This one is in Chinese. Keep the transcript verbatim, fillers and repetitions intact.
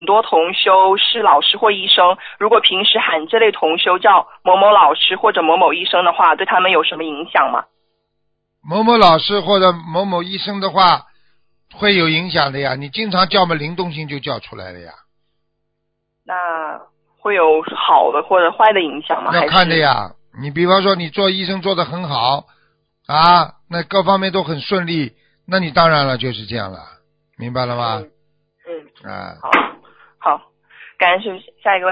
多同修是老师或医生，如果平时喊这类同修叫某某老师或者某某医生的话，对他们有什么影响吗？ 某某老师或者某某医生的话会有影响的呀，你经常叫嘛，灵动性就叫出来了呀。 那会有好的或者坏的影响吗？ 要看的呀，你比方说你做医生做得很好啊，那各方面都很顺利，那你当然了就是这样了，明白了吗？ 嗯嗯啊， 好，好，感恩师父，下一个问题。